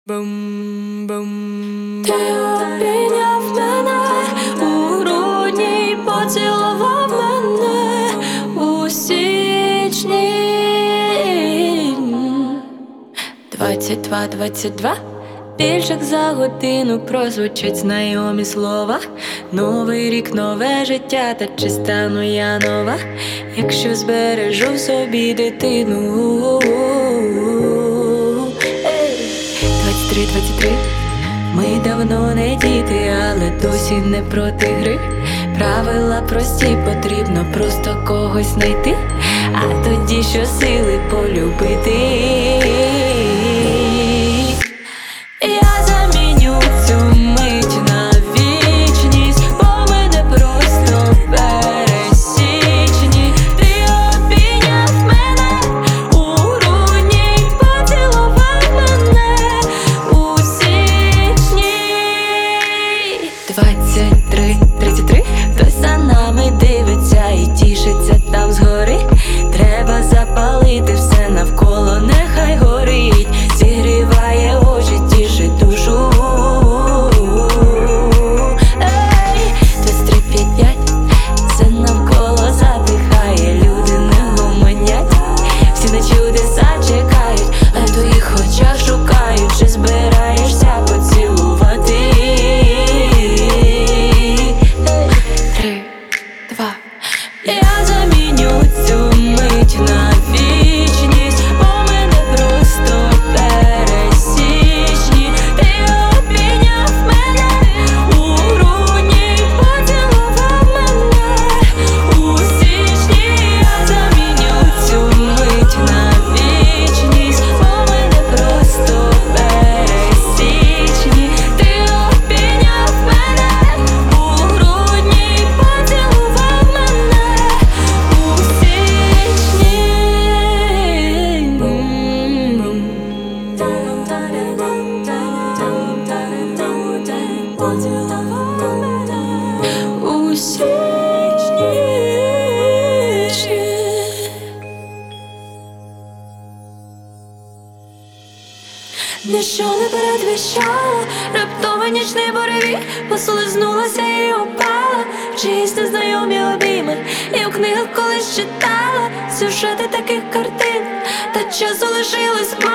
Бум-бум. Ти обійняв мене у грудні й поцілував мене у січні. 22:22. Більш як за годину прозвучать знайомі слова. Новий рік, нове життя, та чи стану я нова, якщо збережу в собі дитину. 23:23. Ми давно не діти, але досі не проти гри. Правила прості, потрібно просто когось знайти, а тоді щосили полюбити. Я заміню цю мить на вічність, бо ми не просто пересічні. Ти обійняв мене у грудні й поцілував мене у січні. 23:33. Хтось за нами дивиться і тішиться там згори. Треба запалити все навколо, нехай горить, зігріває очі, тішить душу. 23:55. Все навколо затихає, люди не гомонять, всі на чудеса чекають, а в твоїх очах шукають, чи збираєшся поцілувати. 3, 2. Я заміню цю мить на вічність, бо ми не просто пересічні. Ти обійняв мене у грудні й поцілував мене у січні. Я заміню цю мить на вічність, бо ми не просто пересічні. Ти обійняв мене у грудні й поцілував мене у січні. У січні. Ніщо не передвіщало, раптово нічний буревій, послизнулася і упала в чиїсь незнайомі обійми. І в книгах колись читала сюжети таких картин, та часу лишилось мало.